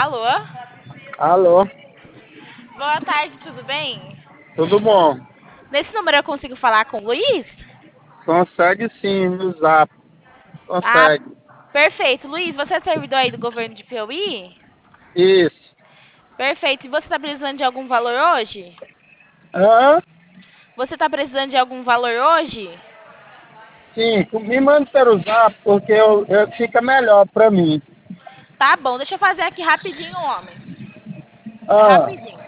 Alô? Alô, Boa tarde, tudo bem? tudo bom? Nesse número eu consigo falar com o Luiz? Consegue sim no Zap, Ah, consegue. perfeito. Luiz, você é servidor aí do governo de Piauí? Isso. Perfeito. E você está precisando de algum valor hoje? Hã? Você está precisando de algum valor hoje? Sim, me manda pelo Zap porque fica melhor pra mim. Tá bom, deixa eu fazer aqui rapidinho, homem. É Ah, rapidinho.